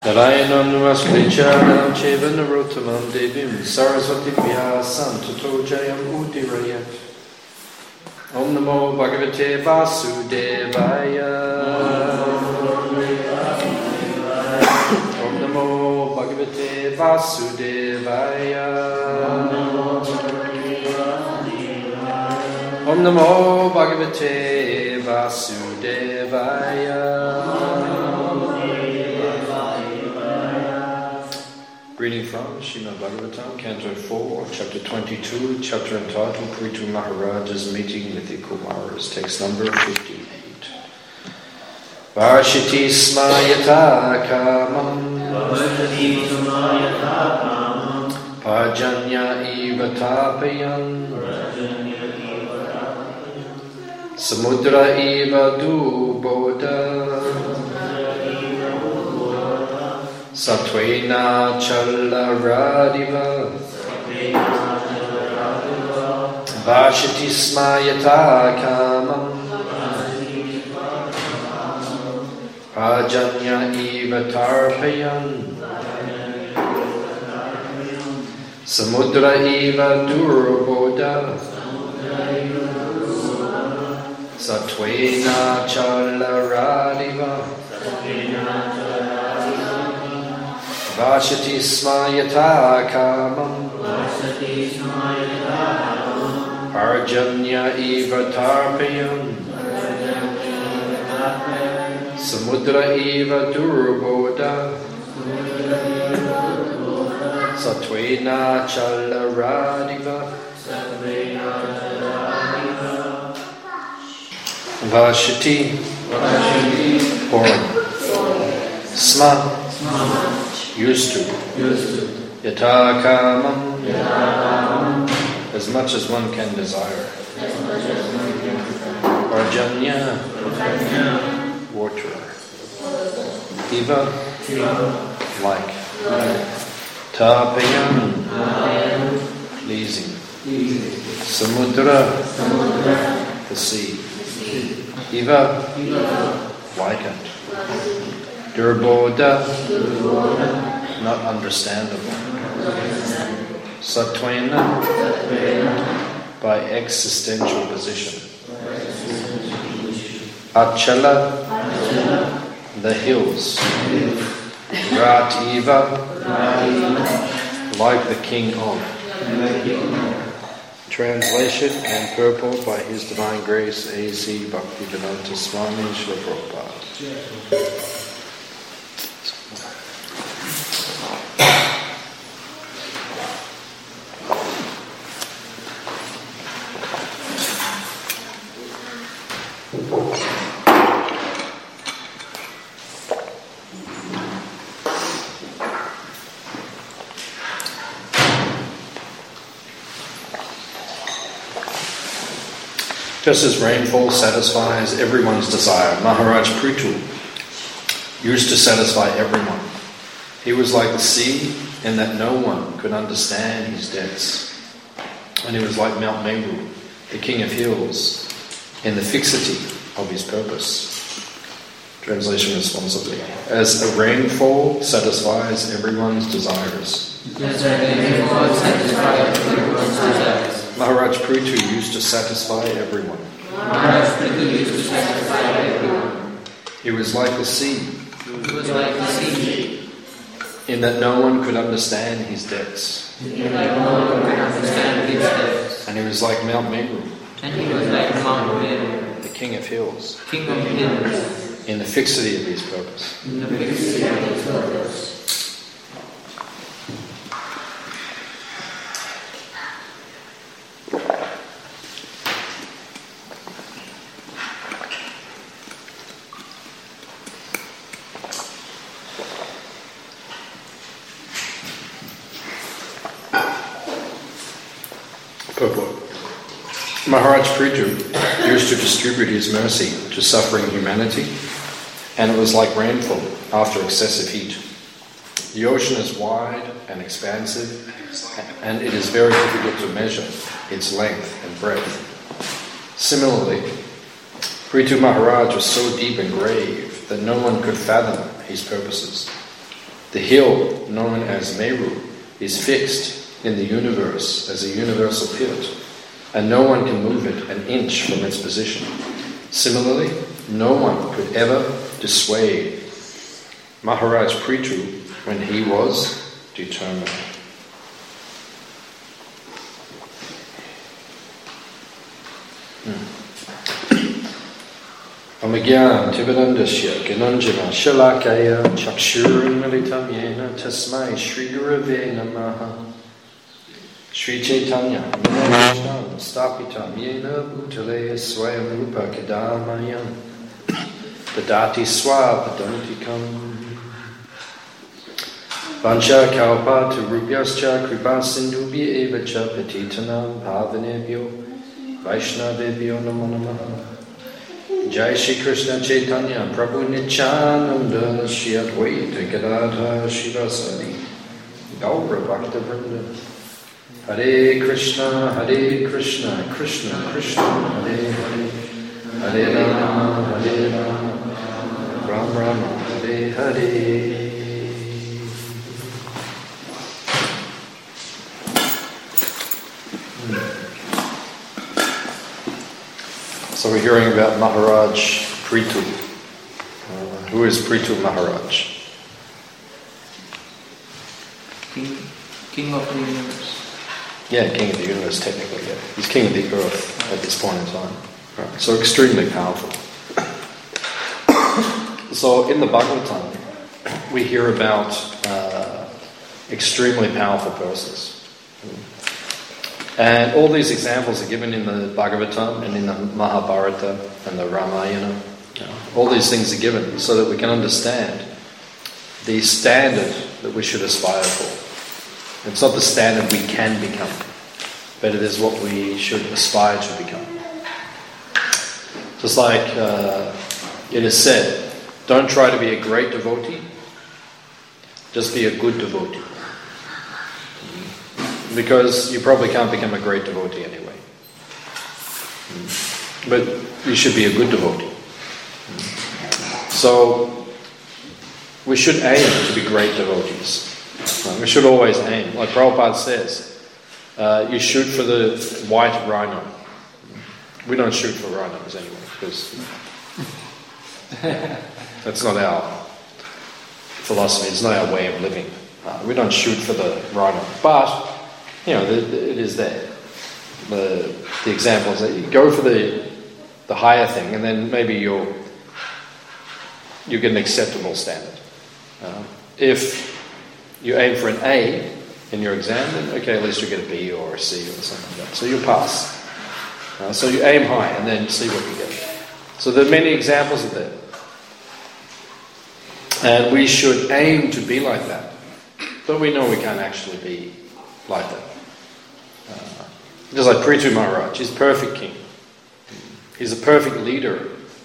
Narayanam Namaskrityam Cheva Narottamam Devim Saraswati Vyasam Tato Jayam Udirayat. Om Namo Bhagavate Vasudevaya. Om Namo Bhagavate Vasudevaya. Om Namo Bhagavate Vasudevaya. Reading from Srimad Bhagavatam, Canto 4, Chapter 22, chapter entitled Prithu Maharaj's Meeting with the Kumaras, text number 58. Varshiti smayata kamam Pajanya iva tapayan Samudra iva duboda Satvena chalaradiva Vashiti smayata kamam Pajanya iva tarpayan Samudra iva durboda Satvena chalaradiva Vashati smayata kamam Arjanya iva tarpayan Samudra iva durboda Satvena chalaradiva Vashati Foreign Sma Used to. Yata kamam. As much as one can desire. Arjanya. Water. Iva. Like. Tapayan. Pleasing. Samudra. The sea. Iva. Like it. Durboda, not understandable. Satvena, by existential position. Achala, the hills. Rativa, like the king of. Translation and purport by His Divine Grace A.C. Bhaktivedanta Swami Srila Prabhupada. Just as rainfall satisfies everyone's desire, Maharaj Prithu used to satisfy everyone. He was like the sea in that no one could understand his depths. And he was like Mount Meru, the king of hills, in the fixity of his purpose. Translation responsibly. As a rainfall satisfies everyone's desires. Maharaj Prithu used to satisfy everyone. He was like the sea. In that no one could understand his depths. And he was like Mount Meru. The king of hills. In the fixity of his purpose. Purport. Maharaj Prithu used to distribute his mercy to suffering humanity, and it was like rainfall after excessive heat. The ocean is wide and expansive, and it is very difficult to measure its length and breadth. Similarly, Prithu Maharaj was so deep and grave that no one could fathom his purposes. The hill known as Meru is fixed in the universe as a universal pivot, and no one can move it an inch from its position. Similarly, no one could ever dissuade Maharaj Prithu when he was determined. Amagyan Tivedandasya Gananjana Shalakaya Chakshurimalitam Yena Tasmai Sri Gurave Namaha Sri Chaitanya Manashtam Stapitam Yena Bhutale Swayam Rupa Kadamayam Dadati Swapadantikam Vancha Kalpa Rupyascha Kripa Sindubhya Evacha Patitanam Bhavanebhyo Vaishnavebhyo Namo Namaha Jai Shri Krishna Chaitanya Prabhu Nityananda Shri Advaita Gadadhara Shivasadi Gaura Bhakta Vrinda Hare Krishna Krishna Krishna Hare Hare Hare Rama Ram Rama Hare Hare. So we're hearing about Maharaj Prithu. Who is Prithu Maharaj? King of the universe. Yeah, king of the universe technically, yeah. He's king of the earth at this point in time. Right. So extremely powerful. So in the Bhagavatam, we hear about extremely powerful persons. And all these examples are given in the Bhagavatam and in the Mahabharata and the Ramayana. All these things are given so that we can understand the standard that we should aspire for. It's not the standard we can become, but it is what we should aspire to become. Just like it is said, don't try to be a great devotee, just be a good devotee. Because you probably can't become a great devotee anyway. But you should be a good devotee. So we should aim to be great devotees. We should always aim. Like Prabhupada says, you shoot for the white rhino. We don't shoot for rhinos anyway, because that's not our philosophy, it's not our way of living. We don't shoot for the rhino. But you know, it is there. The example is that you go for the higher thing, and then maybe you get an acceptable standard. If you aim for an A in your exam, then okay, at least you get a B or a C or something like that. So you'll pass. So you aim high and then see what you get. So there are many examples of that. And we should aim to be like that. But we know we can't actually be like that. Just like Prithu Maharaj, he's a perfect king. He's a perfect leader.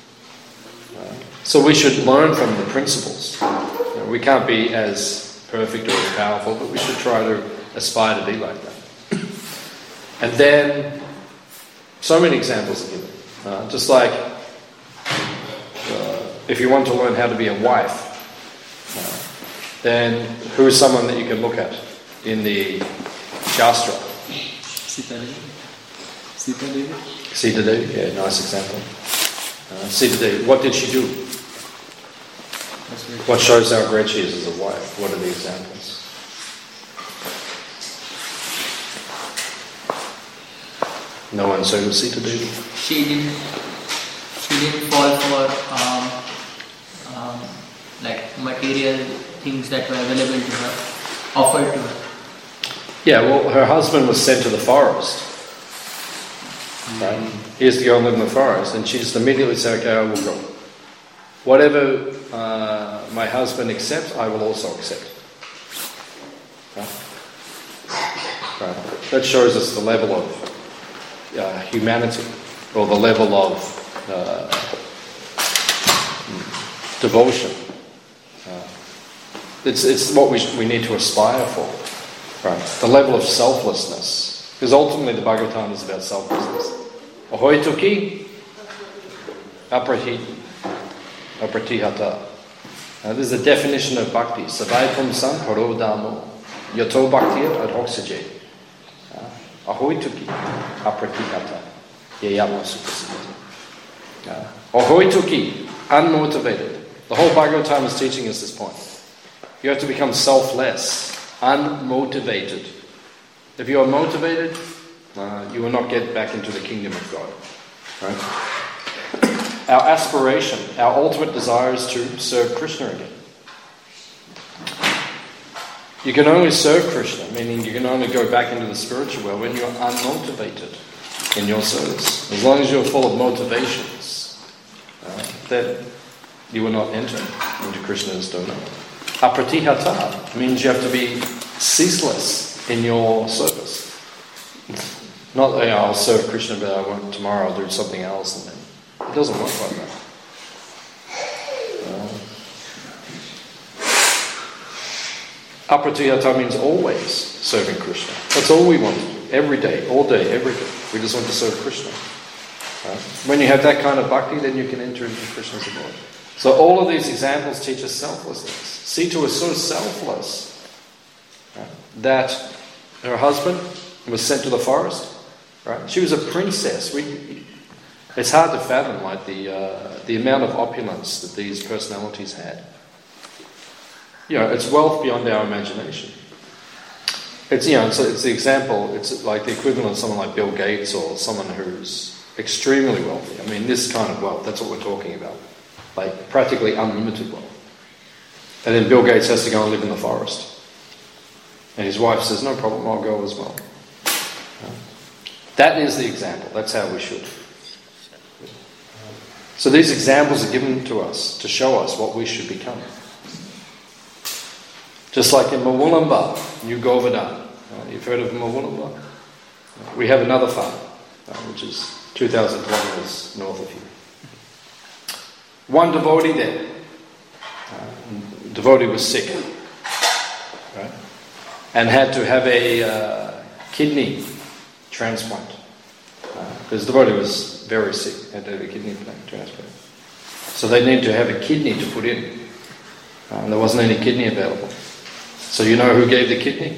So we should learn from the principles. We can't be as perfect or as powerful, but we should try to aspire to be like that. And then, so many examples are given. Just like, if you want to learn how to be a wife, then who is someone that you can look at in the Shastra? Sita Devi. Sita Devi, yeah, nice example. Sita Devi, what did she do? What shows how great she is as a wife? What are the examples? No one saw Sita Devi? She didn't fall for like material things that were available to her, offered to her. Yeah, well, her husband was sent to the forest. Right? He has to go and live in the forest, and she just immediately said, okay, I will go. Whatever my husband accepts, I will also accept. Right? Right. That shows us the level of humanity, or the level of devotion. It's what we need to aspire for. Right. The level of selflessness. Because ultimately the Bhagavatam is about selflessness. Ahoituki apratihata. This is a definition of bhakti. Savai pumsam haro damo yato bhaktir ad oxygen. Ahoy tuki apratihata yayama supasita. Ahoy tuki, unmotivated. The whole Bhagavatam is teaching us this point. You have to become selfless, unmotivated. If you are motivated, you will not get back into the kingdom of God. Right? Our aspiration, our ultimate desire is to serve Krishna again. You can only serve Krishna, meaning you can only go back into the spiritual world when you're unmotivated in your service. As long as you're full of motivations, then you will not enter into Krishna's domain. Apratihata means you have to be ceaseless in your service. Not, I'll serve Krishna, but tomorrow I'll do something else, and then it doesn't work like that. Apratihata means always serving Krishna. That's all we want to do. Every day, all day, every day. We just want to serve Krishna. When you have that kind of bhakti, then you can enter into Krishna's abode. So all of these examples teach us selflessness. Sita was so selfless that her husband was sent to the forest. Right? She was a princess. It's hard to fathom, like the amount of opulence that these personalities had. It's wealth beyond our imagination. It's the example. It's like the equivalent of someone like Bill Gates or someone who's extremely wealthy. I mean, this kind of wealth. That's what we're talking about. Like practically unlimited wealth. And then Bill Gates has to go and live in the forest. And his wife says, no problem, I'll go as well. That is the example. That's how we should. So these examples are given to us to show us what we should become. Just like in Mawulamba, New Govardhan. You've heard of Mawulamba? We have another farm, which is 2,000 kilometers north of here. One devotee there. Devotee was sick, right? And had to have a kidney transplant. Because the devotee was very sick, had to have a kidney transplant. So they needed to have a kidney to put in. And there wasn't any kidney available. So you know who gave the kidney?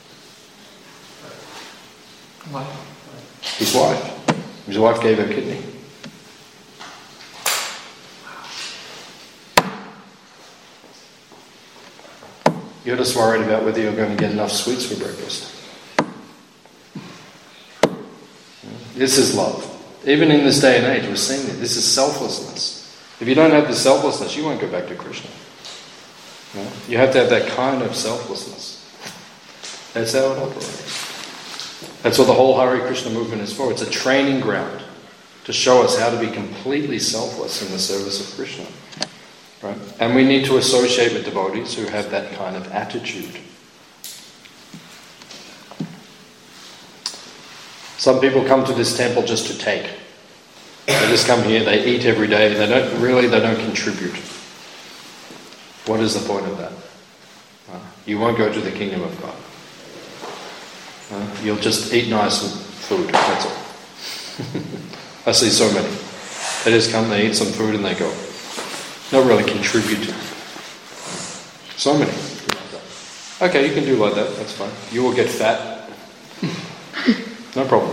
His wife. His wife gave her kidney. You're just worried about whether you're going to get enough sweets for breakfast. This is love. Even in this day and age, we're seeing that. This is selflessness. If you don't have the selflessness, you won't go back to Krishna. You have to have that kind of selflessness. That's how it operates. That's what the whole Hare Krishna movement is for. It's a training ground to show us how to be completely selfless in the service of Krishna. Right? And we need to associate with devotees who have that kind of attitude. Some people come to this temple just to take. They just come here, they eat every day, they don't contribute. What is the point of that? You won't go to the kingdom of God. You'll just eat nice food, that's all. I see so many. They just come, they eat some food and they go. Not really contributing. So many. Okay, you can do like that, that's fine. You will get fat. No problem.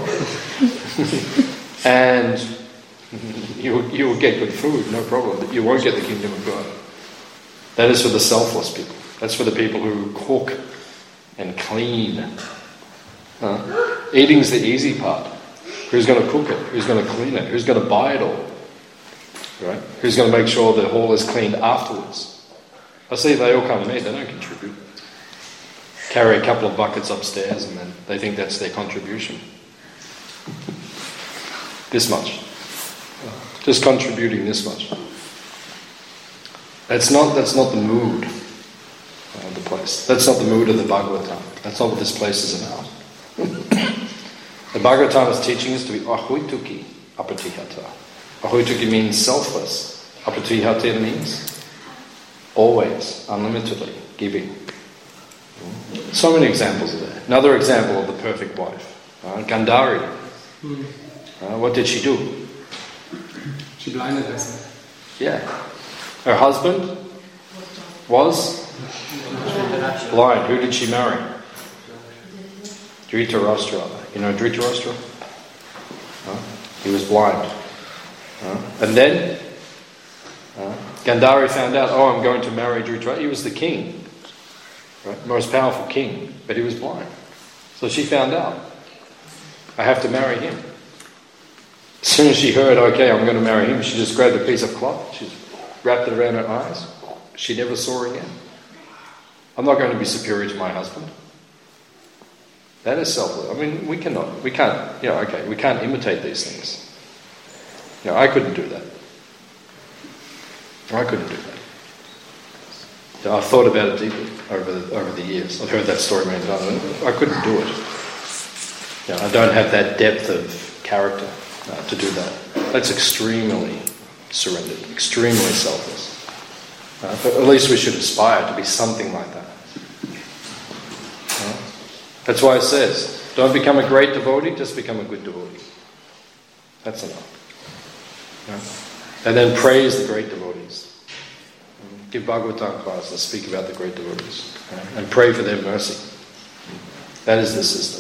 And you will get good food, no problem. But you won't get the kingdom of God. That is for the selfless people. That's for the people who cook and clean. Eating's the easy part. Who's going to cook it? Who's going to clean it? Who's going to buy it all? Right? Who's going to make sure the hall is cleaned afterwards? I see they all come to me, they don't contribute. Carry a couple of buckets upstairs and then they think that's their contribution. This much. Just contributing this much. That's not the mood of the place. That's not the mood of the Bhagavatam. That's not what this place is about. The Bhagavatam is teaching us to be ahoituki apatihata. Ahoituki means selfless. Apatihata means always, unlimitedly, giving. So many examples of that. Another example of the perfect wife. Gandhari. What did she do? She blinded herself. Yeah. Her husband was blind. Who did she marry? Dhritarashtra. You know Dhritarashtra? He was blind. And then Gandhari found out, I'm going to marry Dhritarashtra. He was the king, right? Most powerful king, but he was blind. So she found out, I have to marry him. As soon as she heard, okay, I'm going to marry him, she just grabbed a piece of cloth, she wrapped it around her eyes. She never saw again. I'm not going to be superior to my husband. That is selfless. I mean, we can't imitate these things. I couldn't do that. I couldn't do that. I've thought about it deeply over the years. I've heard that story many times. I couldn't do it. I don't have that depth of character to do that. That's extremely surrendered, extremely selfless. But at least we should aspire to be something like that. That's why it says, don't become a great devotee, just become a good devotee. That's enough. And then praise the great devotees. Give Bhagavatam classes, speak about the great devotees. And pray for their mercy. That is the system.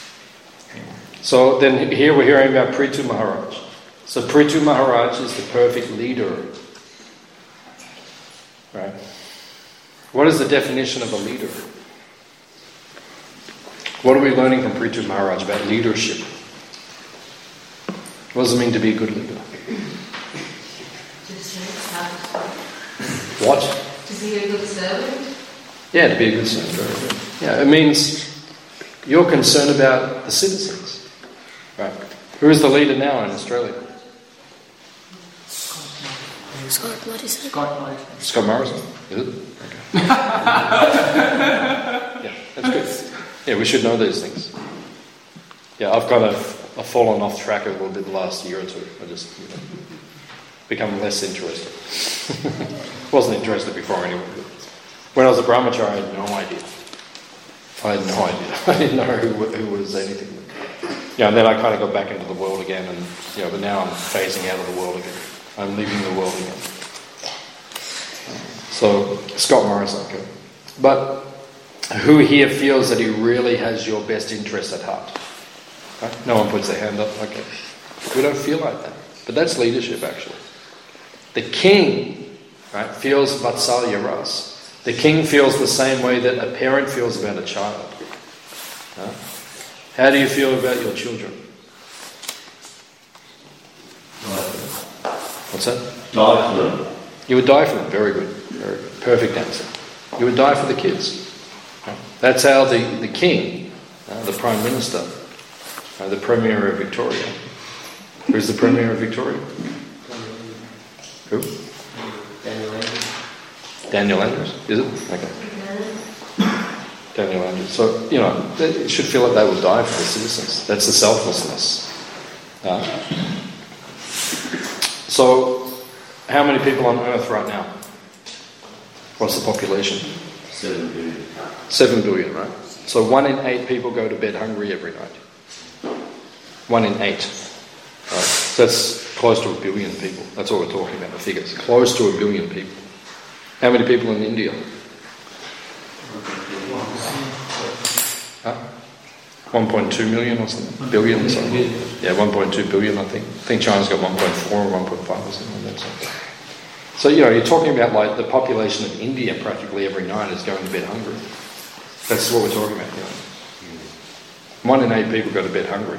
So then here we're hearing about Prithu Maharaj. So Prithu Maharaj is the perfect leader. Right? What is the definition of a leader? What are we learning from Prithu Maharaj about leadership? What does it mean to be a good leader? What? To be a good servant? Yeah, to be a good servant. Very good. Yeah, it means you're concerned about the citizens. Right. Who is the leader now in Australia? Scott Morrison. Scott Morrison? Is it? Okay. Yeah, that's good. Yeah, we should know these things. Yeah, I've fallen off track a little bit the last year or two. I just become less interested. Wasn't interested before anyway. When I was a brahmachari, I had no idea. I didn't know who was anything. And then I kind of got back into the world again, and but now I'm phasing out of the world again. I'm leaving the world again. So Scott Morrison, okay. But who here feels that he really has your best interest at heart? Right? No one puts their hand up. Okay, we don't feel like that, but that's leadership actually. The king, right, feels vatsalya ras. The king feels the same way that a parent feels about a child. Right? How do you feel about your children? What's that? Die for them. You would die for them. Very good. Very good. Perfect answer. You would die for the kids. That's how the king, the Prime Minister, the Premier of Victoria. Who's the Premier of Victoria? Who? Daniel Andrews. Is it? Okay. Daniel Andrews. So, they should feel like they would die for the citizens. That's the selflessness. So, how many people on Earth right now? What's the population? 7 billion. 7 billion, right? So 1 in 8 people go to bed hungry every night. 1 in 8. Right? So that's close to 1 billion people. That's what we're talking about, the figures. Close to 1 billion people. How many people in India? 1.2 million or something? Billion or something? Yeah, 1.2 billion, I think. I think China's got 1.4 or 1.5 or something like that. So, you're talking about like the population of India practically every night is going to bed hungry. That's what we're talking about here. 1 in 8 people go to bed hungry.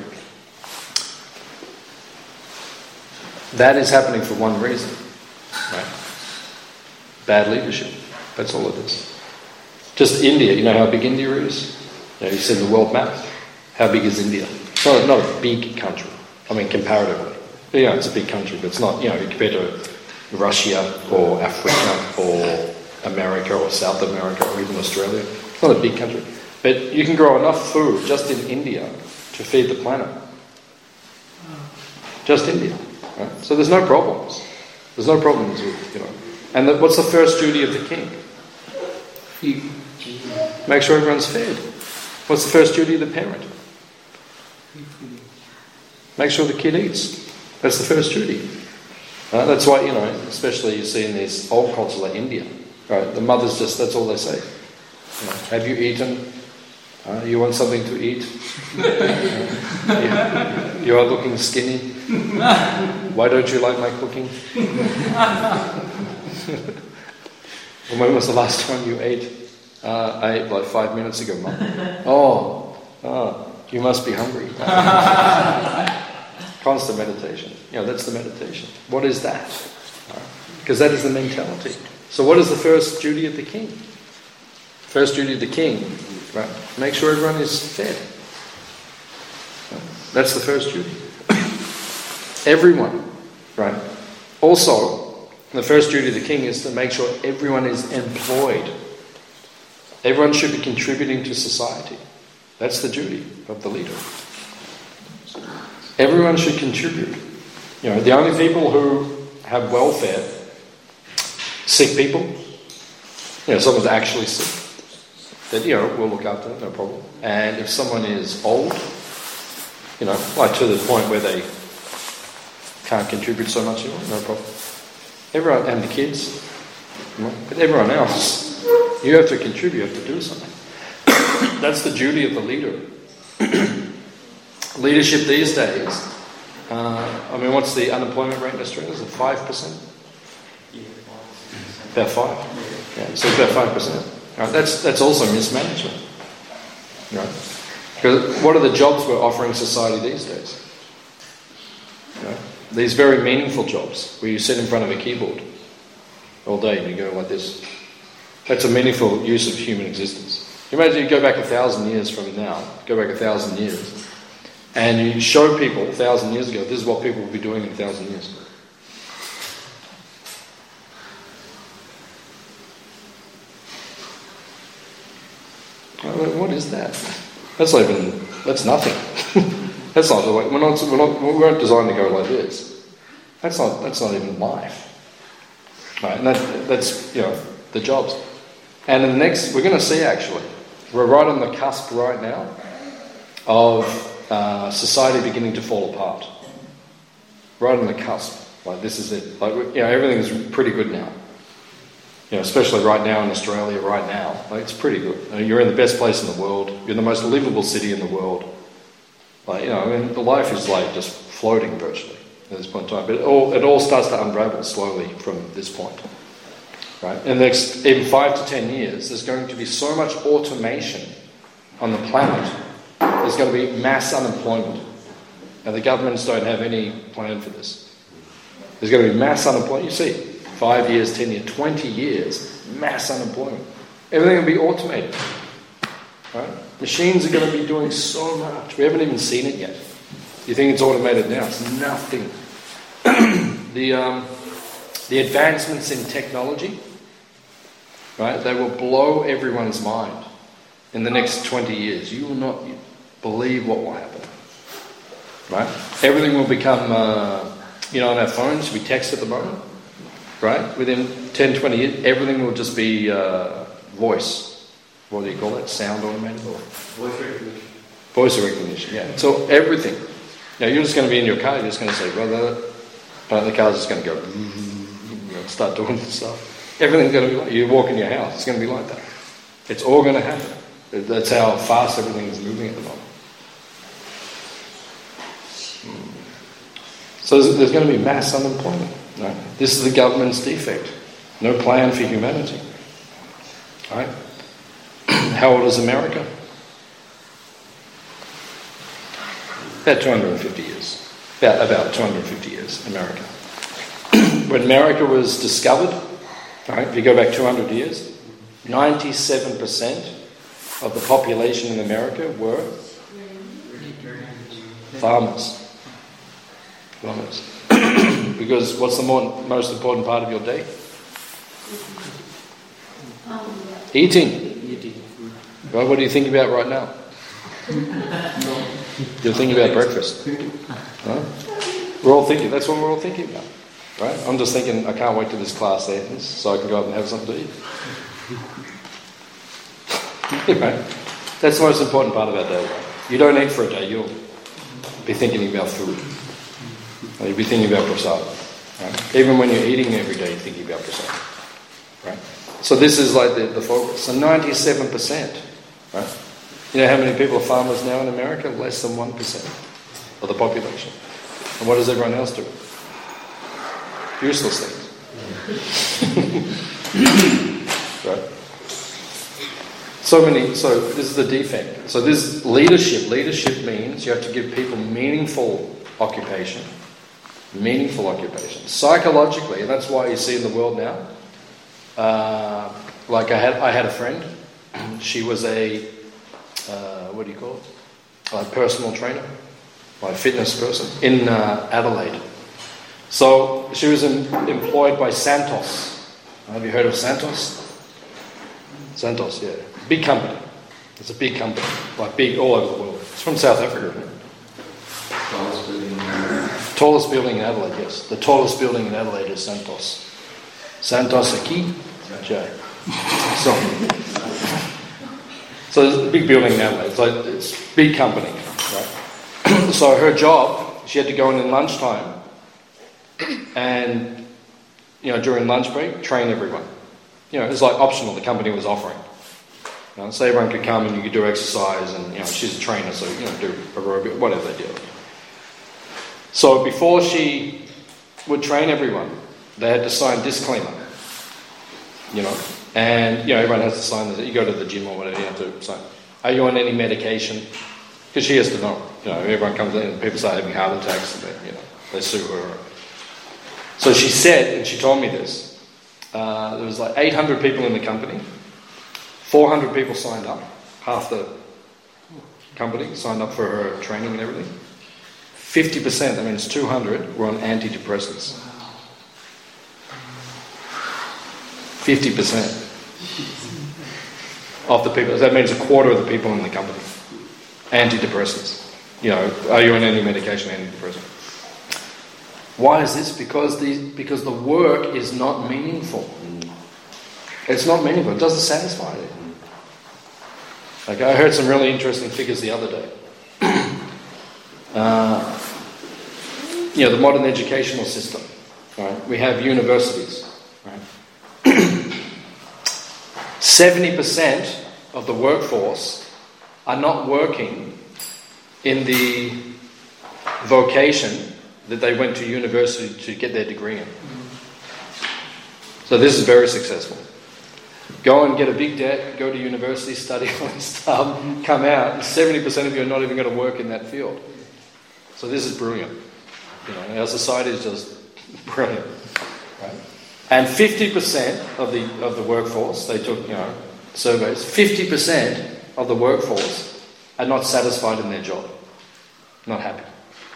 That is happening for one reason, right? Bad leadership. That's all it is. Just India, you know how big India is? You see the world map. How big is India? It's not a big country. I mean, comparatively. It's a big country, but it's not, compared to Russia or Africa or America or South America or even Australia. It's not a big country. But you can grow enough food just in India to feed the planet. Just India. Right? So there's no problems. There's no problems with, And what's the first duty of the king? Feed. Make sure everyone's fed. What's the first duty of the parent? Make sure the kid eats. That's the first duty. That's why, especially you see in these old cultures like India, Right? The mothers that's all they say. Have you eaten? You want something to eat? You are looking skinny. Why don't you like my cooking? When was the last time you ate? I ate like 5 minutes ago, Mum. Oh, you must be hungry. Constant meditation. That's the meditation. What is that? Because that is the mentality. So what is the first duty of the king? First duty of the king, right? Make sure everyone is fed. That's the first duty. Everyone, right? Also, the first duty of the king is to make sure everyone is employed. Everyone should be contributing to society. That's the duty of the leader. Everyone should contribute. The only people who have welfare, sick people, someone's actually sick, that, we'll look after them, no problem. And if someone is old, like to the point where they can't contribute so much anymore, no problem. Everyone, and the kids, but everyone else, you have to contribute, you have to do something. That's the duty of the leader. Leadership these days, what's the unemployment rate in Australia? Is it 5%? About 5%. Yeah, so it's about 5%. Right, that's also mismanagement. Right? Because what are the jobs we're offering society these days? These very meaningful jobs where you sit in front of a keyboard all day and you go like this. That's a meaningful use of human existence. Imagine you go back 1,000 years from now, go back 1,000 years, and you show people 1,000 years ago, this is what people will be doing in 1,000 years. What is that? That's nothing. That's not the way. We weren't designed to go like this. That's not even life. Right? And that's the jobs. And the next, we're going to see actually, we're right on the cusp right now of society beginning to fall apart. Right on the cusp. Like this is it. Like everything's pretty good now. Especially right now in Australia, right now. Like it's pretty good. You're in the best place in the world. You're in the most livable city in the world. Like, the life is like just floating virtually at this point in time. But it all starts to unravel slowly from this point. Right? In the next even 5 to 10 years, there's going to be so much automation on the planet. There's going to be mass unemployment. And the governments don't have any plan for this. There's going to be mass unemployment. You see, 5 years, 10 years, 20 years, mass unemployment. Everything will be automated. Right? Machines are going to be doing so much. We haven't even seen it yet. You think it's automated now? It's nothing. The advancements in technology, right? They will blow everyone's mind in the next 20 years. You will not believe what will happen. Right? Everything will become, on our phones, we text at the moment. Right? Within 10, 20 years, everything will just be voice. What do you call that? Sound automated? Or? Voice recognition. Voice recognition, yeah. So everything. You're just going to be in your car, you're just going to say, brother, the car's just going to go, start doing stuff. Everything's going to be like, you walk in your house, it's going to be like that. It's all going to happen. That's how fast everything is moving at the moment. So there's going to be mass unemployment. Right? This is the government's defect. No plan for humanity. Right? How old is America? About 250 years. About 250 years, America. When America was discovered, right, if you go back 200 years, 97% of the population in America were farmers. Because what's the most important part of your day? Eating. Well, what do you think about right now? You're thinking about breakfast. Right? We're all thinking, that's what we're all thinking about. Right? I'm just thinking, I can't wait till this class ends so I can go out and have something to eat. Right? That's the most important part of our day. You don't eat for a day, you'll be thinking about food. You'll be thinking about prasad. Right? Even when you're eating every day, you're thinking about prasad. Right? So this is like the focus. So 97%. Right? You know how many people are farmers now in America? Less than 1% of the population. And what does everyone else do? Useless things. Right? So this is the defect. So this is leadership. Leadership means you have to give people meaningful occupation. Meaningful occupation. Psychologically, and that's why you see in the world now, like I had a friend, she was a, what do you call it? A personal trainer, like a fitness person, in Adelaide. So she was employed by Santos. Have you heard of Santos? Santos, yeah. Big company. It's a big company, like big all over the world. It's from South Africa, isn't it? Tallest building in Adelaide, yes. The tallest building in Adelaide is Santos. Santos aqui, Jay. So there's a big building in Adelaide. It's a big company, right? So her job, she had to go in lunchtime and, during lunch break, train everyone. It was like optional, the company was offering. So everyone could come and you could do exercise and, she's a trainer, so, do aerobic, whatever they do. So before she would train everyone, they had to sign disclaimer, and, everyone has to sign this. You go to the gym or whatever, you have to sign. Are you on any medication? Because she has to know. Everyone comes in and people start having heart attacks and they sue her. So she said, and she told me this, there was like 800 people in the company, 400 people signed up, half the company signed up for her training and everything. 50%, that means 200, were on antidepressants. 50% of the people, that means a quarter of the people in the company. Antidepressants. Are you on any medication, antidepressant? Why is this? Because the work is not meaningful. It's not meaningful. It doesn't satisfy you. Okay, I heard some really interesting figures the other day. The modern educational system. Right? We have universities. Right? 70% of the workforce are not working in the vocation that they went to university to get their degree in. So this is very successful. Go and get a big debt, go to university, study all this stuff, come out, and 70% of you are not even going to work in that field. So this is brilliant. Our society is just brilliant. Right? And 50% of the workforce, they took, surveys, 50% of the workforce are not satisfied in their job. Not happy.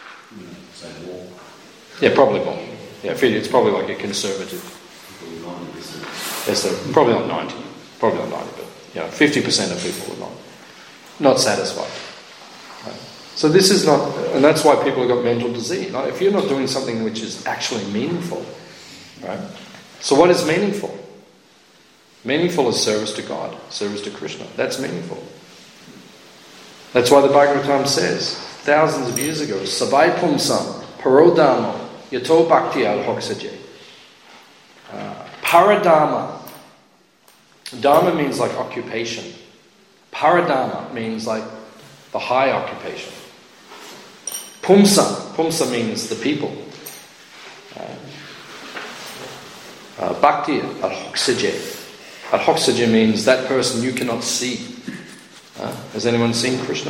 Yeah, probably more. Yeah, it's probably like a conservative. Yes, so probably not 90. Probably not 90, but 50% of people are not satisfied. Right? So this is not, and that's why people have got mental disease. Like, if you're not doing something which is actually meaningful, right? So what is meaningful? Meaningful is service to God, service to Krishna. That's meaningful. That's why the Bhagavatam says, thousands of years ago, Savai Pumsam, Parodamo, Yato Bhakti al Hoksaje. Paradharma. Dharma means like occupation. Paradharma means like the high occupation. Pumsa means the people. Bhakti al Hoksaje. Al Hoksaje means that person you cannot see. Has anyone seen Krishna?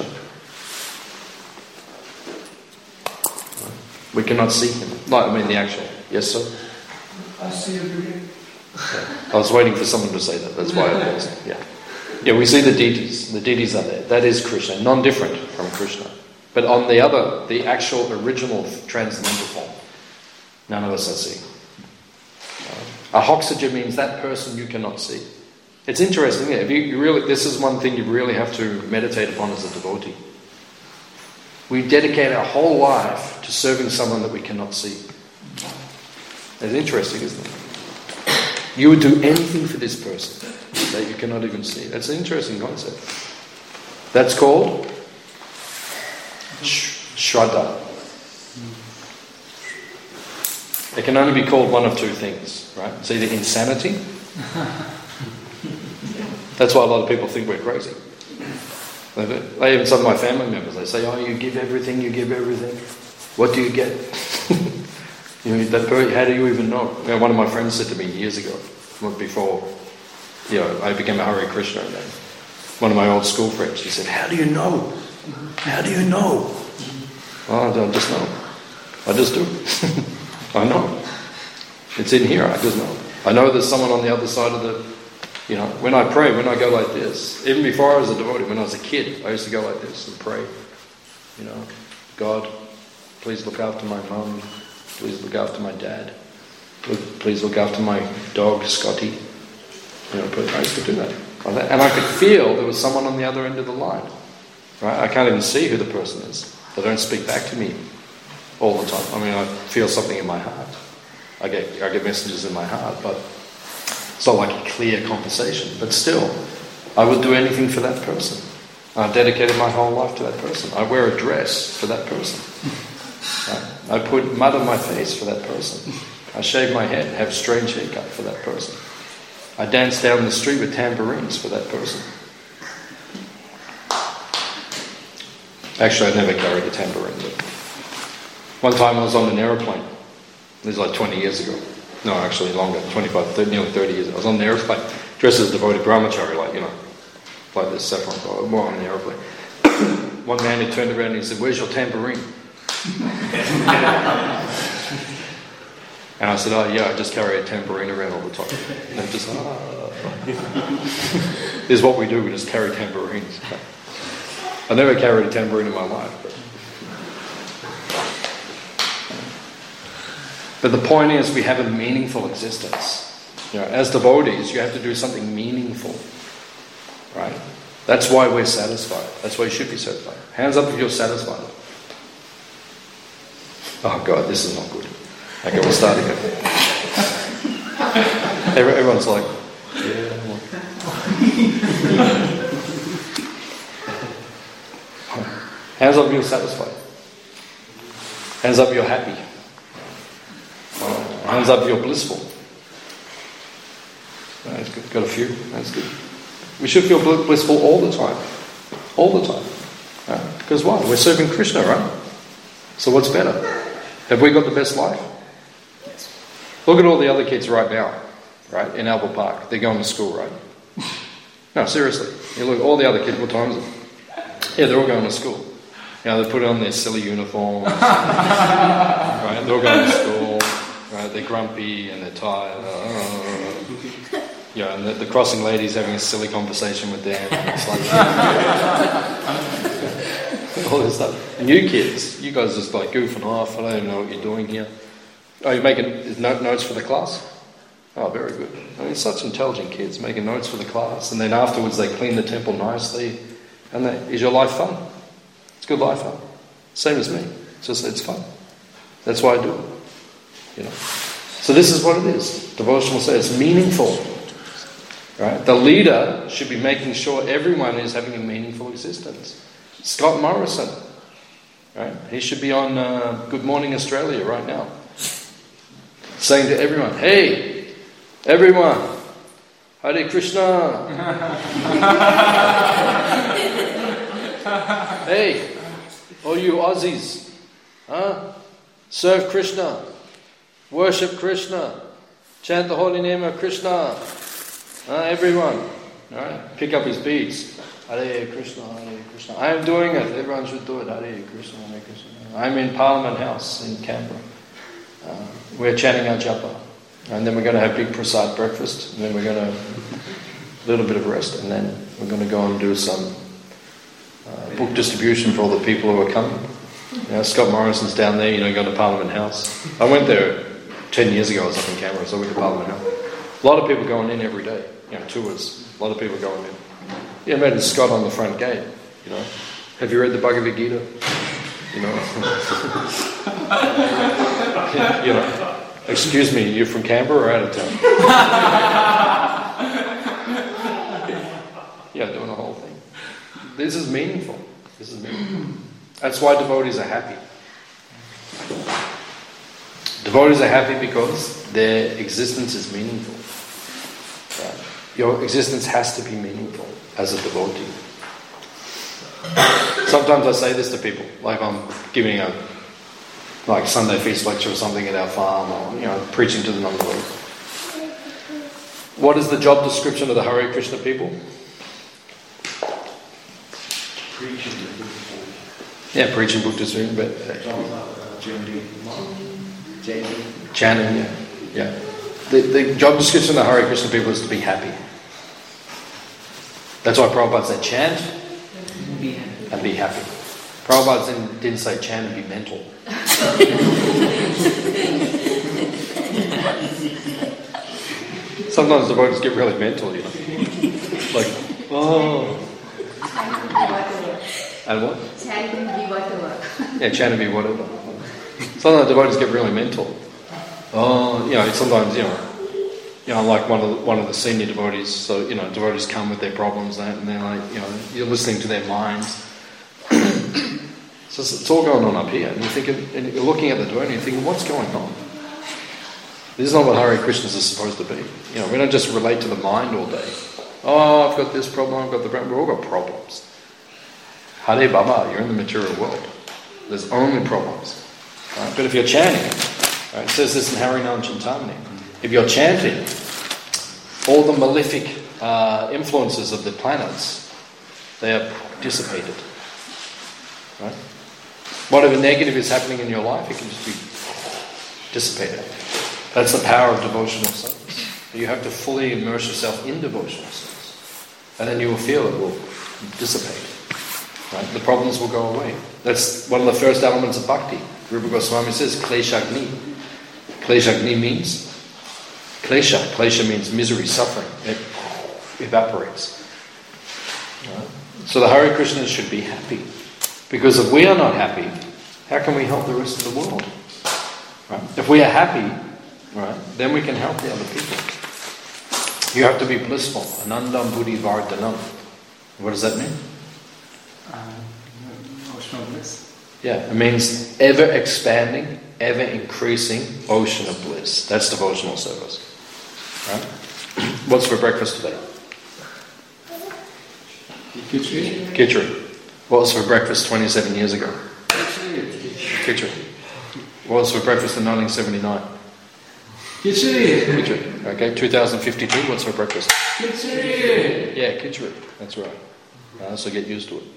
We cannot see him. The actual. Yes, sir? I see every day. I was waiting for someone to say that. That's why I paused. Yeah, we see the deities. The deities are there. That is Krishna, non-different from Krishna. But on the actual original transcendental form, none of us are seeing. Ahoksaja means that person you cannot see. It's interesting. Yeah, this is one thing you really have to meditate upon as a devotee. We dedicate our whole life to serving someone that we cannot see. It's interesting, isn't it? You would do anything for this person that you cannot even see. That's an interesting concept. That's called Shraddha. It can only be called one of two things, right? It's either insanity That's why a lot of people think we're crazy. They even some of my family members, they say, "Oh, you give everything, you give everything. What do you get?" How do you even know? One of my friends said to me years ago, before I became a Hare Krishna, and then one of my old school friends, he said, "How do you know? How do you know?" "Oh, I don't just know. I just do." I know. It's in here, I just know. I know there's someone on the other side of the, when I pray, when I go like this, even before I was a devotee, when I was a kid, I used to go like this and pray. "God, please look after my mum. Please look after my dad. Please look after my dog, Scotty." I used to do that. And I could feel there was someone on the other end of the line. Right? I can't even see who the person is. They don't speak back to me all the time. I mean, I feel something in my heart. I get messages in my heart, but it's not like a clear conversation. But still, I would do anything for that person. I dedicated my whole life to that person. I wear a dress for that person. Right? I put mud on my face for that person. I shave my head, have strange haircut for that person. I dance down the street with tambourines for that person. Actually, I never carried a tambourine, but one time I was on an aeroplane. This was like 20 years ago. No, actually longer, 25, nearly 30 years ago. I was on an aeroplane, dressed as a devoted brahmachari, like this saffron color, more on the aeroplane. One man, he turned around and he said, "Where's your tambourine?" And I said, "Oh yeah, I just carry a tambourine around all the time." And they're just, This is what we do, we just carry tambourines. I never carried a tambourine in my life. But the point is, we have a meaningful existence. As devotees, you have to do something meaningful. Right? That's why we're satisfied. That's why you should be satisfied. Hands up if you're satisfied. Oh God, this is not good. Okay, we'll start again. Everyone's like, yeah. Hands up if you're satisfied. Hands up if you're happy. Hands up if you're blissful. That's good. Got a few. That's good. We should feel blissful all the time. All the time. Right? Because why? We're serving Krishna, right? So what's better? Have we got the best life? Look at all the other kids right now, right, in Albert Park. They're going to school, right? No, seriously. You look at all the other kids, what time is it? Yeah, they're all going to school. They put on their silly uniforms. Right? They're all going to school. Right? They're grumpy and they're tired. And the crossing lady's having a silly conversation with them. It's like all this stuff. And you kids, you guys just like goofing off. I don't even know what you're doing here. Oh, you're making notes for the class? Oh, very good. I mean, such intelligent kids making notes for the class, and then afterwards they clean the temple nicely. And is your life fun? It's good life, huh? Same as me. It's fun. That's why I do it. So this is what it is. Devotional says it's meaningful. Right? The leader should be making sure everyone is having a meaningful existence. Scott Morrison, right? He should be on Good Morning Australia right now, saying to everyone, "Hey, everyone, Hare Krishna." Hey, all you Aussies, serve Krishna, worship Krishna, chant the holy name of Krishna. Everyone, all right? Pick up his beads. Hare Krishna, Hare Krishna. I am doing it. Everyone should do it. Hare Krishna, Hare Krishna. I'm in Parliament House in Canberra. We're chanting our japa. And then we're going to have big prasad breakfast. And then we're going to a little bit of rest. And then we're going to go and do some book distribution for all the people who are coming. Scott Morrison's down there, going to Parliament House. I went there 10 years ago. I was up in Canberra, so I went to Parliament House. A lot of people going in every day. Tours. A lot of people going in. Yeah, imagine Scott on the front gate. Have you read the Bhagavad Gita? Excuse me, you're from Canberra or out of town? Doing the whole thing. This is meaningful. That's why devotees are happy. Devotees are happy because their existence is meaningful. Right? Your existence has to be meaningful as a devotee. Sometimes I say this to people, like I'm giving a Sunday feast lecture or something at our farm, or preaching to the non-devotees. What is the job description of the Hare Krishna people? Preaching. Yeah, preaching Buddhist food, but chanting, yeah. The job description of the Hare Krishna people is to be happy. That's why Prabhupada said chant and be happy. Prabhupada didn't say chant and be mental. Sometimes devotees get really mental, Like, oh. And what? Chant and be whatever. Yeah, chant and be whatever. Sometimes devotees get really mental. Oh, sometimes, like one of the senior devotees, so, devotees come with their problems and they're like, you're listening to their minds. So it's all going on up here. And you're looking at the devotee and you're thinking, what's going on? This is not what Hare Krishnas is supposed to be. We don't just relate to the mind all day. Oh, I've got this problem, I've got the problem. We've all got problems. Hare Baba, you're in the material world. There's only problems. Right? But if you're chanting, right, it says this in Harinam Chintamani. If you're chanting, all the malefic influences of the planets, they are dissipated. Right? Whatever negative is happening in your life, it can just be dissipated. That's the power of devotional service. You have to fully immerse yourself in devotional service. And then you will feel it will dissipate. Right? The problems will go away. That's one of the first elements of bhakti. Rupa Goswami says, Kleshagni. Kleshagni means klesha. Klesha means misery, suffering. It evaporates. Right? So the Hare Krishnas should be happy. Because if we are not happy, how can we help the rest of the world? Right? If we are happy, right, then we can help the other people. You have to be blissful. Anandam buddhi vardhanam. What does that mean? Ocean of bliss. Yeah, it means ever expanding, ever increasing ocean of bliss. That's devotional service. Right? What's for breakfast today? Khichdi. Khichdi. What was for breakfast 27 years ago? Khichdi. What was for breakfast in 1979? Khichdi. Okay, 2052, what's for breakfast? Khichdi. Yeah, khichdi. That's right. So get used to it.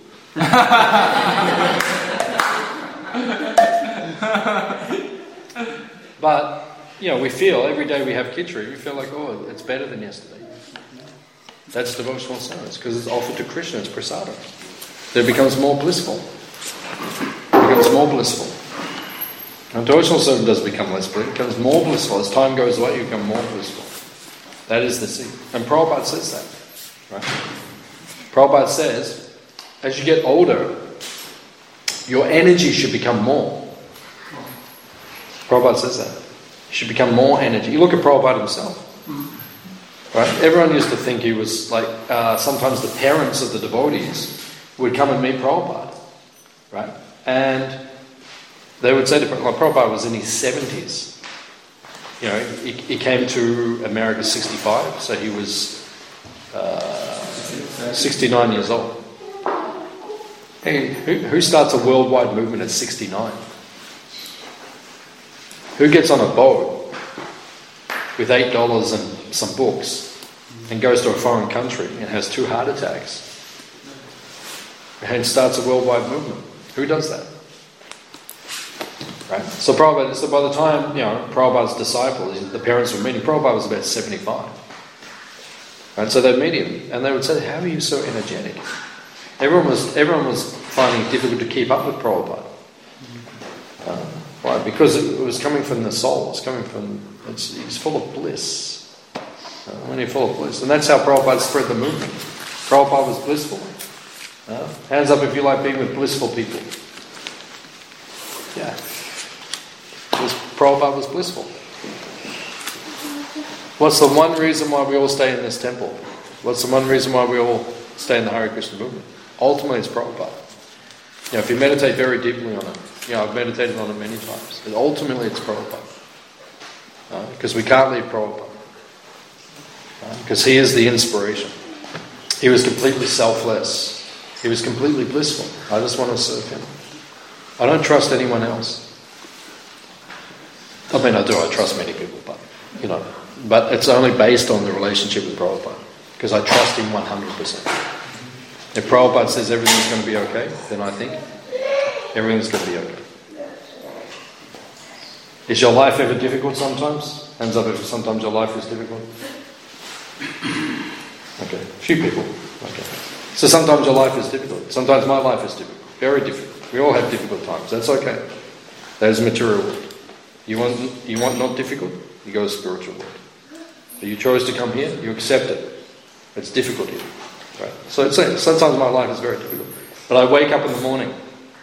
But, we feel, every day we have khichdi, we feel like, oh, it's better than yesterday. That's devotional service, because it's offered to Krishna, it's prasadam. Then it becomes more blissful. It becomes more blissful. And devotional service doesn't become less blissful, it becomes more blissful. As time goes away, you become more blissful. That is the secret. And Prabhupada says that. Right? Prabhupada says, as you get older, your energy should become more. Prabhupada says that. You should become more energy. You look at Prabhupada himself. Right? Everyone used to think he was like, sometimes the parents of the devotees would come and meet Prabhupada. Right? And they would say to Prabhupada, Prabhupada was in his 70s. He came to America 65, so he was 69 years old. Hey, who starts a worldwide movement at 69? Who gets on a boat with $8 and some books and goes to a foreign country and has 2 heart attacks and starts a worldwide movement? Who does that? Right? So Prabhupada, by the time, Prabhupada's disciples, the parents were meeting, Prabhupada was about 75. Right? So they'd meet him and they would say, how are you so energetic? Everyone was finding it difficult to keep up with Prabhupada. Why? Because it was coming from the soul. It's coming from, he's full of bliss. When you're full of bliss. And that's how Prabhupada spread the movement. Prabhupada was blissful. Hands up if you like being with blissful people. Yeah. Prabhupada was blissful. What's the one reason why we all stay in this temple? What's the one reason why we all stay in the Hare Krishna movement? Ultimately, it's Prabhupada. If you meditate very deeply on it, I've meditated on it many times. But ultimately, it's Prabhupada. Because we can't leave Prabhupada. Because he is the inspiration. He was completely selfless. He was completely blissful. I just want to serve him. I don't trust anyone else. I mean, I do. I trust many people, but it's only based on the relationship with Prabhupada. Because I trust him 100%. If Prabhupada says everything's going to be okay, then I think everything's going to be okay. Is your life ever difficult sometimes? Hands up if sometimes your life is difficult. Okay, a few people. Okay. So sometimes your life is difficult. Sometimes my life is difficult. Very difficult. We all have difficult times. That's okay. That is a material world. You want not difficult? You go to spiritual world. But you chose to come here, you accept it. It's difficult here. Right? So sometimes my life is very difficult. But I wake up in the morning.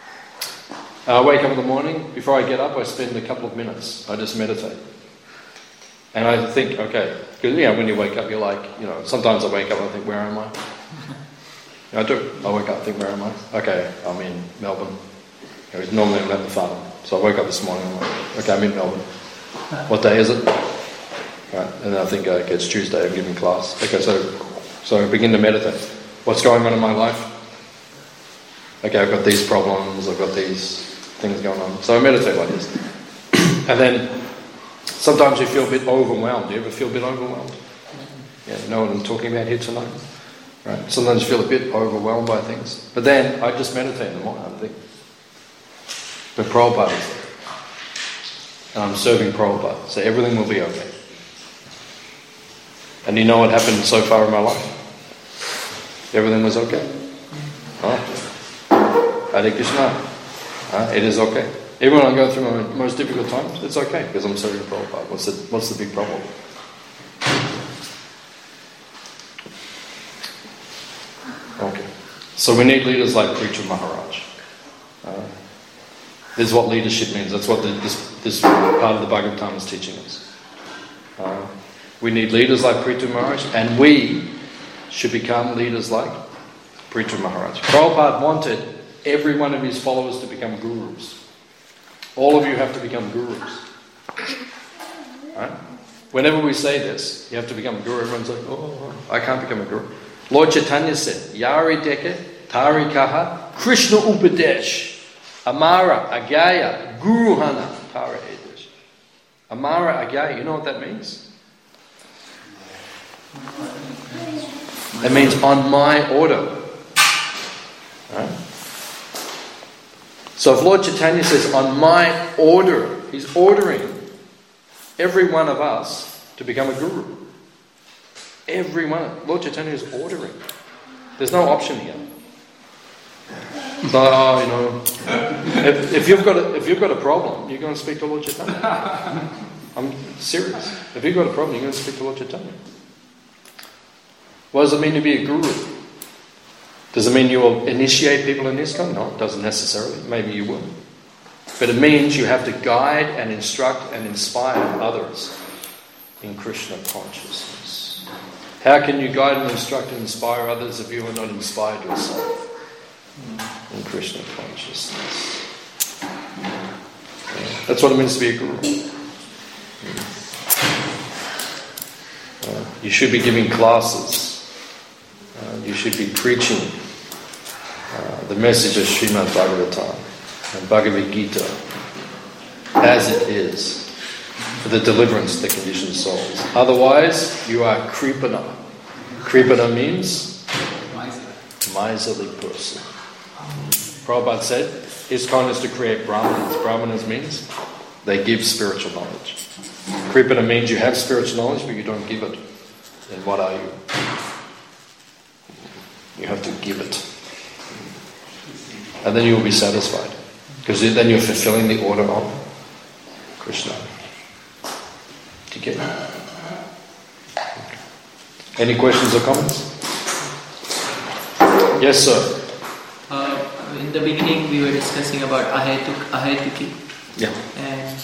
Before I get up, I spend a couple of minutes. I just meditate. And I think, okay, because when you wake up, you're like, sometimes I wake up and I think, where am I? I do. I wake up and think, where am I? Okay, I'm in Melbourne. Normally I'm at the farm. So I woke up this morning and I'm like, okay, I'm in Melbourne. What day is it? Right. And then I think, okay, it's Tuesday, I'm giving class. Okay, so I begin to meditate. What's going on in my life? Okay, I've got these problems, I've got these things going on. So I meditate like this. And then sometimes you feel a bit overwhelmed. Do you ever feel a bit overwhelmed? Yeah, you know what I'm talking about here tonight? Right. Sometimes you feel a bit overwhelmed by things. But then I just meditate in the morning. I think, but Prabhupada is there. And I'm serving Prabhupada. So everything will be okay. And you know what happened so far in my life? Everything was okay. Oh. Hare Krishna. It is okay. Even when I go through my most difficult times, it's okay because I'm serving Prabhupada. What's the big problem? Okay. So we need leaders like Preacher Maharaj. This is what leadership means. That's what this part of the Bhagavatam is teaching us. We need leaders like Preacher Maharaj, and we should become leaders like Preacher Maharaj. Prabhupada wanted every one of his followers to become gurus. All of you have to become gurus. Right? Whenever we say this, you have to become a guru, everyone's like, oh, I can't become a guru. Lord Chaitanya said, Yari Deke, Tari Kaha, Krishna Upadesh, Amara Agaya, Guruhana, Tara Edesh. Amara Agaya, you know what that means? It means on my order. Right? So if Lord Chaitanya says on my order, he's ordering every one of us to become a guru. Every one. Lord Chaitanya is ordering. There's no option here. So, if you've got a problem, you're going to speak to Lord Chaitanya. I'm serious. If you've got a problem, you're going to speak to Lord Chaitanya. What does it mean to be a guru? Does it mean you will initiate people in ISKCON? No, it doesn't necessarily. Maybe you will. But it means you have to guide and instruct and inspire others in Krishna consciousness. How can you guide and instruct and inspire others if you are not inspired yourself in Krishna consciousness? That's what it means to be a guru. You should be giving classes. You should be preaching the message of Srimad Bhagavatam and Bhagavad Gita as it is for the deliverance of the conditioned souls. Otherwise, you are Kripana. Kripana means miserly person. Prabhupada said, ISKCON is to create Brahmanas. Brahmanas means they give spiritual knowledge. Kripana means you have spiritual knowledge but you don't give it. Then what are you? You have to give it. And then you will be satisfied. Because then you're fulfilling the order of Krishna. Do you get it? Any questions or comments? Yes, sir. In the beginning we were discussing about ahetuki. Yeah. And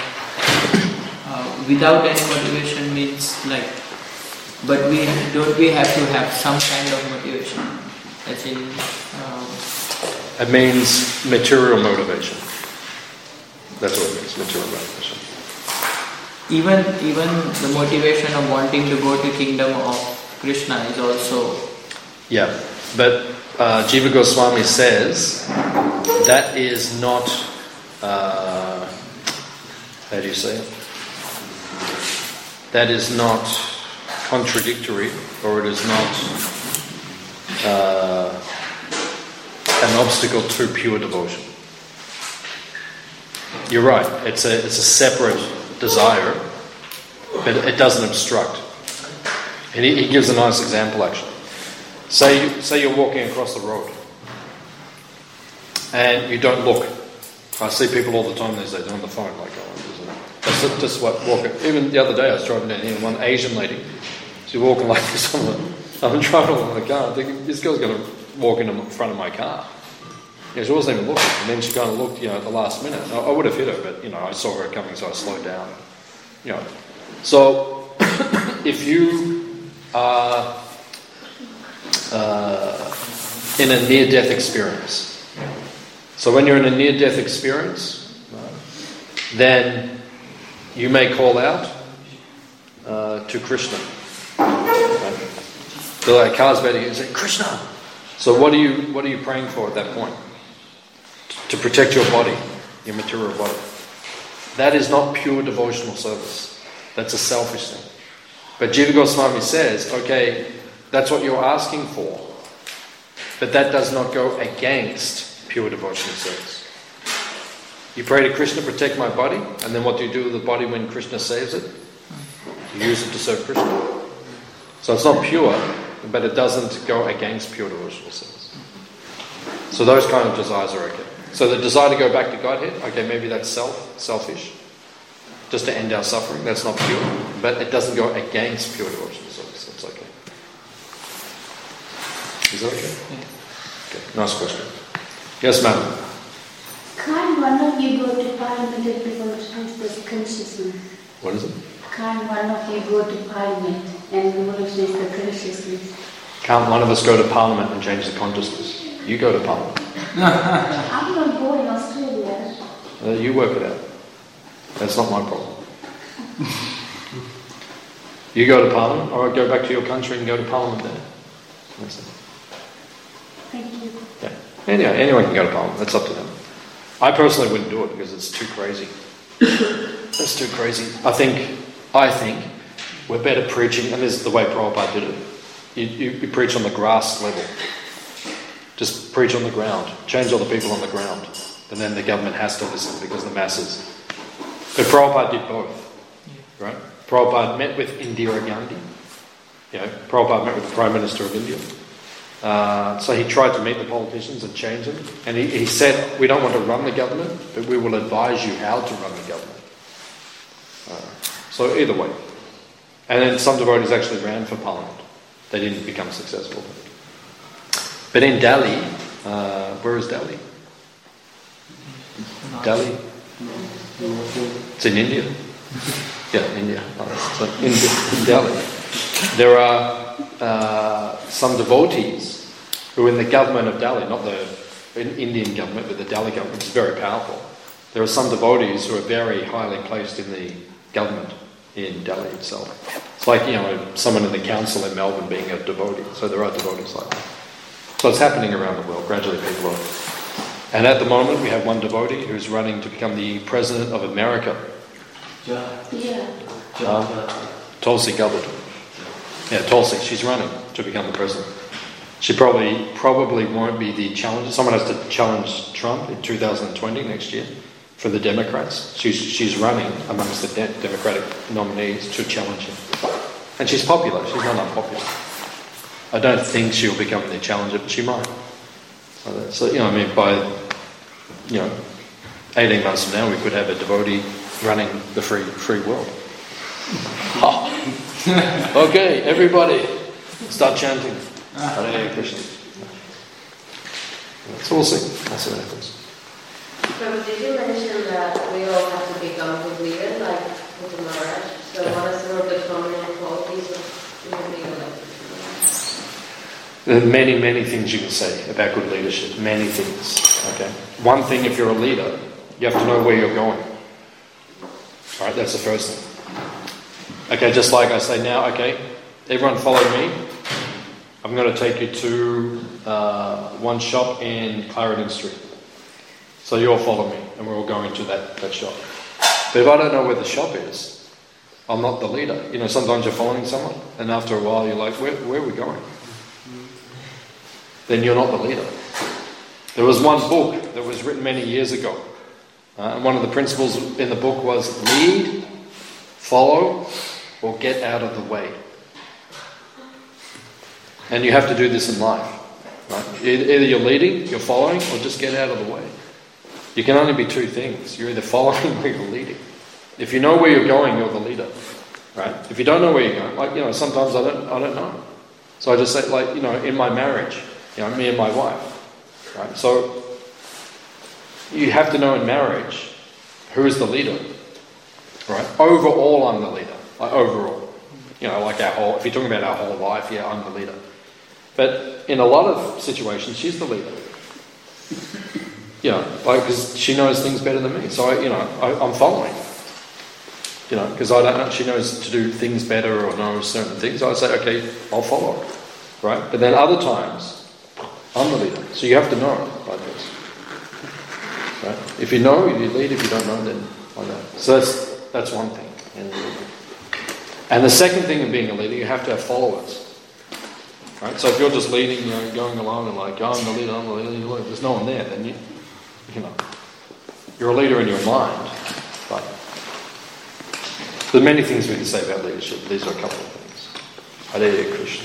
without any motivation means like, but we have to have some kind of motivation. As in, it means material motivation. That's what it means, material motivation. even the motivation of wanting to go to kingdom of Krishna is also. Yeah, but Jiva Goswami says that is not, how do you say it? That is not contradictory, or it is not an obstacle to pure devotion. You're right, it's a separate desire, but it doesn't obstruct. And he gives a nice example actually. Say you're walking across the road and you don't look. I see people all the time these days on the phone, like, just walking. Even the other day I was driving down here, one Asian lady, she's walking like this I'm driving along the car, I'm thinking, this girl's going to walk in front of my car. She wasn't even looking, and then she kind of looked, at the last minute. I would have hit her, but, I saw her coming, so I slowed down. So, if you are in a near-death experience, so when you're in a near-death experience, then you may call out to Krishna. So like car's about to you say, Krishna! So what are you praying for at that point? To protect your body, your material body. That is not pure devotional service. That's a selfish thing. But Jiva Goswami says, okay, that's what you're asking for, but that does not go against pure devotional service. You pray to Krishna, protect my body, and then what do you do with the body when Krishna saves it? You use it to serve Krishna. So it's not pure, but it doesn't go against pure devotional service. So those kind of desires are okay. So the desire to go back to Godhead, okay, maybe that's selfish, just to end our suffering, that's not pure, but it doesn't go against pure devotional service, that's okay. Is that okay? Yeah. Okay, nice question. Yes, madam. Can't one of you go to Parliament and devote this consciousness? What is it? Can't one of you go to Parliament and devote the consciousness? Can't one of us go to Parliament and change the consciousness? You go to Parliament. I'm not born in Australia. You work it out. That's not my problem. You go to Parliament, or go back to your country and go to Parliament there. That's it. Thank you. Yeah. Anyone can go to Parliament. That's up to them. I personally wouldn't do it because it's too crazy. It's too crazy. I think we're better preaching, and this is the way Prabhupada did it. You preach on the grass level. Just preach on the ground. Change all the people on the ground. And then the government has to listen because the masses. But Prabhupada did both. Right? Prabhupada met with Indira Gandhi. Prabhupada met with the Prime Minister of India. So he tried to meet the politicians and change them. And he said, we don't want to run the government, but we will advise you how to run the government. So either way. And then some devotees actually ran for Parliament. They didn't become successful. But in Delhi, where is Delhi? Delhi? It's in India. Yeah, India. So in Delhi, there are some devotees who are in the government of Delhi, not the Indian government, but the Delhi government is very powerful. There are some devotees who are very highly placed in the government in Delhi itself. It's like, someone in the council in Melbourne being a devotee. So there are devotees like that. So it's happening around the world. Gradually people are. And at the moment we have one devotee who's running to become the president of America. Tulsi Gabbard. Yeah, Tulsi. She's running to become the president. She probably won't be the challenger. Someone has to challenge Trump in 2020 next year for the Democrats. She's running amongst the Democratic nominees to challenge him. And she's popular. She's not unpopular. I don't think she'll become the challenger, but she might. So, by 18 months from now, we could have a devotee running the free world. Okay, everybody, start chanting Hare Krishna. So we'll see. We'll see what happens. But did you mention that we all have to become good leaders, like Guru Maharaj? So what are some of the common qualities of good leader? There are many, many things you can say about good leadership. Many things. Okay. One thing, if you're a leader, you have to know where you're going. All right, that's the first thing. Okay, just like I say now, okay, everyone follow me. I'm going to take you to one shop in Clarendon Street. So you all follow me, and we're all going to that shop. But if I don't know where the shop is, I'm not the leader. You know, sometimes you're following someone, and after a while you're like, where are we going? Then you're not the leader. There was one book that was written many years ago, and one of the principles in the book was lead, follow, or get out of the way. And you have to do this in life. Right? Either you're leading, you're following, or just get out of the way. You can only be two things. You're either following or you're leading. If you know where you're going, you're the leader. Right? If you don't know where you're going, like, you know, sometimes I don't know. So I just say, like, you know, in my marriage, you know, me and my wife. Right? So you have to know in marriage who is the leader. Right? Overall, I'm the leader. Like, overall. You know, like if you're talking about our whole life, yeah, I'm the leader. But in a lot of situations, she's the leader. You know, like, because she knows things better than me. So, I'm following. You know, because I don't know, she knows to do things better or knows certain things. I say, okay, I'll follow. Right? But then other times, I'm the leader. So you have to know like this. Right? If you know, you lead. If you don't know, then I know. So that's one thing. And the second thing in being a leader, you have to have followers. Right? So if you're just leading, you know, going along and like, I'm the leader, there's no one there, then you know, you're a leader in your mind. But there's many things we can say about leadership. These are a couple of things. Hare Krishna.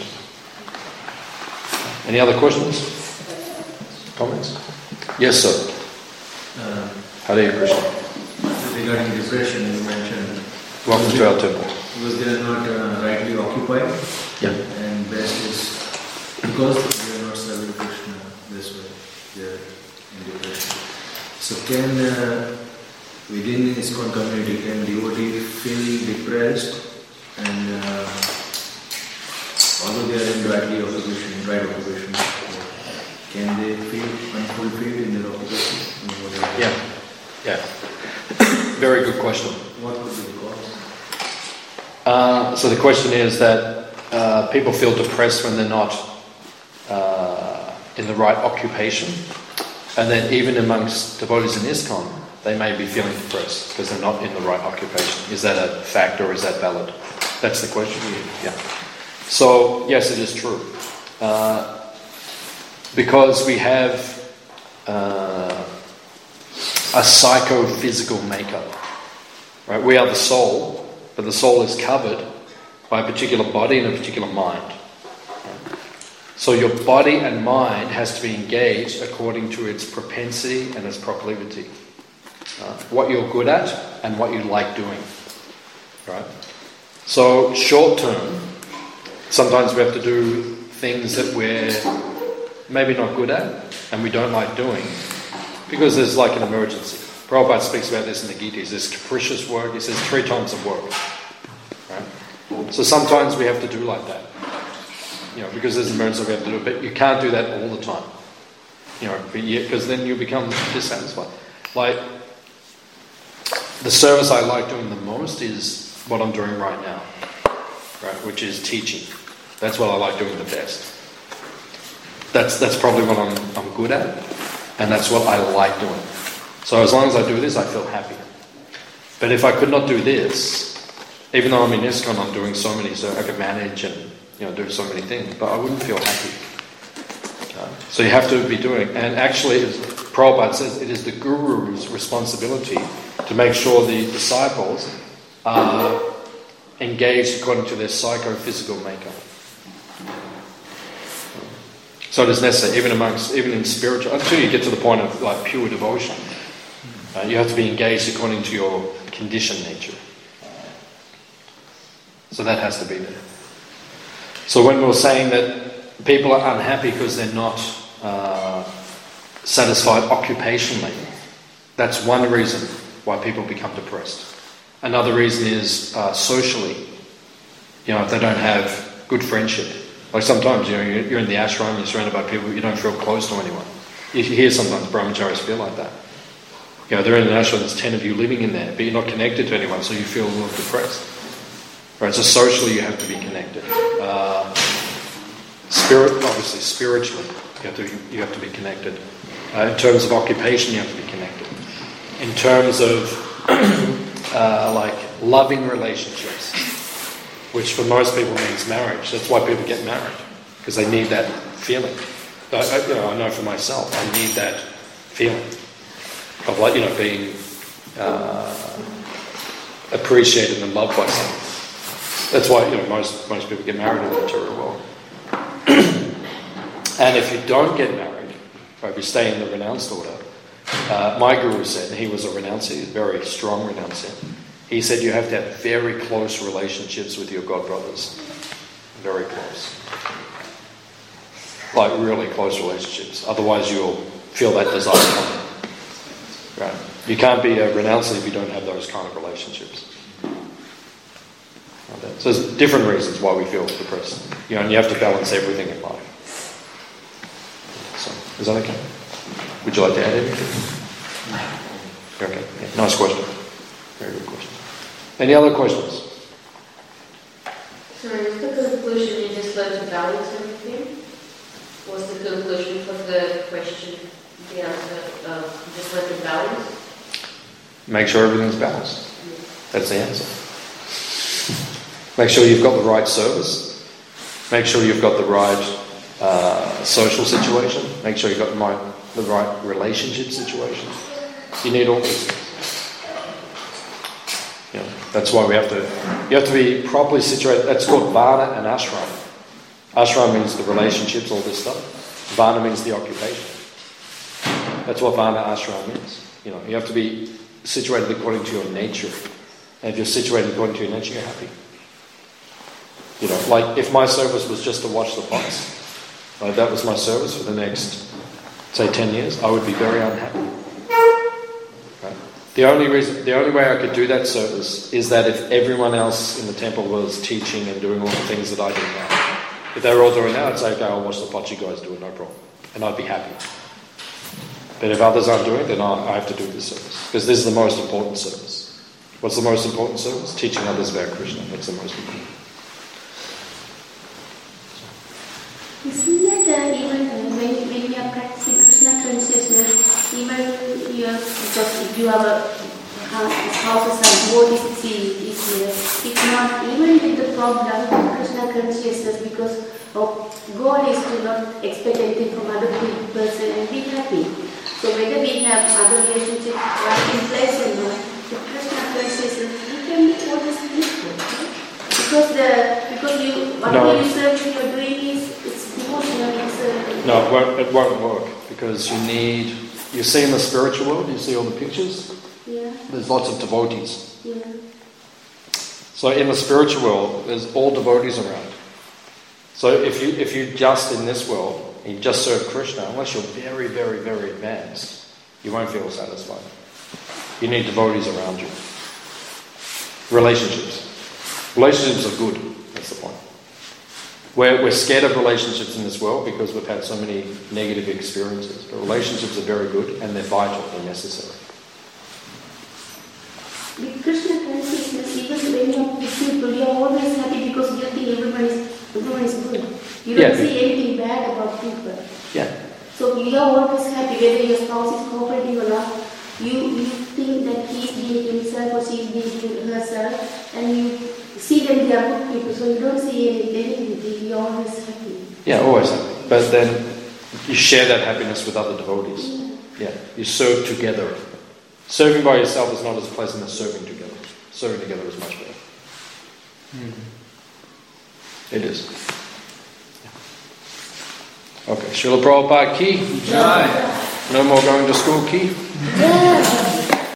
Any other questions? Comments? Yes, sir. Hare Krishna. Regarding depression, you mentioned. Welcome to our temple. Because they are not rightly occupied. Yeah. And best is because they are not serving Krishna this way, they are in depression. So can within the ISKCON community, can devotee feel depressed and although they are in right occupation, can they feel unfulfilled in their occupation? Yeah. Very good question. What could be the cause? So the question is that people feel depressed when they're not in the right occupation, and then even amongst devotees in ISKCON, they may be feeling depressed because they're not in the right occupation. Is that a fact or is that valid? That's the question. Yeah. So yes, it is true, because we have a psychophysical makeup. Right? We are the soul, but the soul is covered by a particular body and a particular mind. So your body and mind has to be engaged according to its propensity and its proclivity. What you're good at and what you like doing. Right? So short term, sometimes we have to do things that we're maybe not good at and we don't like doing because there's like an emergency. Prabhupada speaks about this in the Gita. He says capricious work. He says 3 times of work. Right? So sometimes we have to do like that. You know, because there's an emergency we have to do it, but you can't do that all the time. You know, because then you become dissatisfied. Like, the service I like doing the most is what I'm doing right now. Right? Which is teaching. That's what I like doing the best. That's probably what I'm good at, and that's what I like doing. So as long as I do this, I feel happy. But if I could not do this, even though I'm in ISKCON, I'm doing so many, so I can manage and do so many things, but I wouldn't feel happy. So you have to be doing, and actually, as Prabhupada says, it is the Guru's responsibility to make sure the disciples are engaged according to their psychophysical makeup. So it is necessary, even in spiritual, until you get to the point of like pure devotion, you have to be engaged according to your conditioned nature. So that has to be there. So when we're saying that people are unhappy because they're not satisfied occupationally, that's one reason why people become depressed. Another reason is socially. If they don't have good friendship. Like sometimes, you're in the ashram, you're surrounded by people, you don't feel close to anyone. You hear sometimes brahmacharis feel like that. They're in an ashram, there's 10 of you living in there, but you're not connected to anyone, so you feel a little depressed. Right? So socially you have to be connected. Obviously spiritually you have to be connected. In terms of occupation you have to be connected. In terms of like loving relationships, which for most people means marriage. That's why people get married, because they need that feeling. I know for myself, I need that feeling of like being appreciated and loved by someone. That's why most people get married in the material world. And if you don't get married, or if you stay in the renounced order, my guru said, he was a renunciate, a very strong renunciate. He said you have to have very close relationships with your godbrothers. Very close. Like really close relationships. Otherwise you'll feel that desire coming. Right? You can't be a renunciate if you don't have those kind of relationships. So there's different reasons why we feel depressed. And you have to balance everything in life. So, is that okay? Would you like to add anything? Okay. Yeah, nice question. Very good question. Any other questions? So is the conclusion you just learn to balance everything? What's the conclusion for the question, the answer of just learn to balance? Make sure everything's balanced. That's the answer. Make sure you've got the right service. Make sure you've got the right social situation. Make sure you've got the right relationship situation. You need all these things. That's why you have to be properly situated. That's called Varna and Ashram. Ashram means the relationships, all this stuff. Varna means the occupation. That's what Varna Ashram means. You have to be situated according to your nature. And if you're situated according to your nature, you're happy. Like if my service was just to watch the pots, that was my service for the next, say, 10 years, I would be very unhappy. Right? The only way I could do that service is that if everyone else in the temple was teaching and doing all the things that I do now. If they were all doing that, I'd say, okay, I'll watch the pots you guys do it, no problem. And I'd be happy. But if others aren't doing it, then I have to do this service. Because this is the most important service. What's the most important service? Teaching others about Krishna. That's the most important. Isn't that even when you are practicing Krishna consciousness, even if you have a house of devotees is here, it's not even with the problem of Krishna consciousness, because God is to not expect anything from other person and be happy. So whether we have other relationships right in place or not, the Krishna consciousness, we can be always peaceful. Because whatever you service you're doing is devotional. No, it won't work, because you see in the spiritual world, you see all the pictures? Yeah. There's lots of devotees. Yeah. So in the spiritual world, there's all devotees around. So if you just in this world, you just serve Krishna, unless you're very, very, very advanced, you won't feel satisfied. You need devotees around you. Relationships. Relationships are good, that's the point. We're scared of relationships in this world because we've had so many negative experiences. But relationships are very good and they're vital, they're necessary. With Krishna consciousness, even when you are with people, you are always happy because you think everyone is good. You don't see anything bad about people. Yeah. So you are always happy whether your spouse is cooperating or not. You think that he is being himself or she is being herself, and you see them, they are good people, so you don't see anything, you are always happy. Yeah, always happy. But then you share that happiness with other devotees. Yeah, you serve together. Serving by yourself is not as pleasant as serving together. Serving together is much better. It is. Okay, Srila Prabhupada ki? No more going to school ki?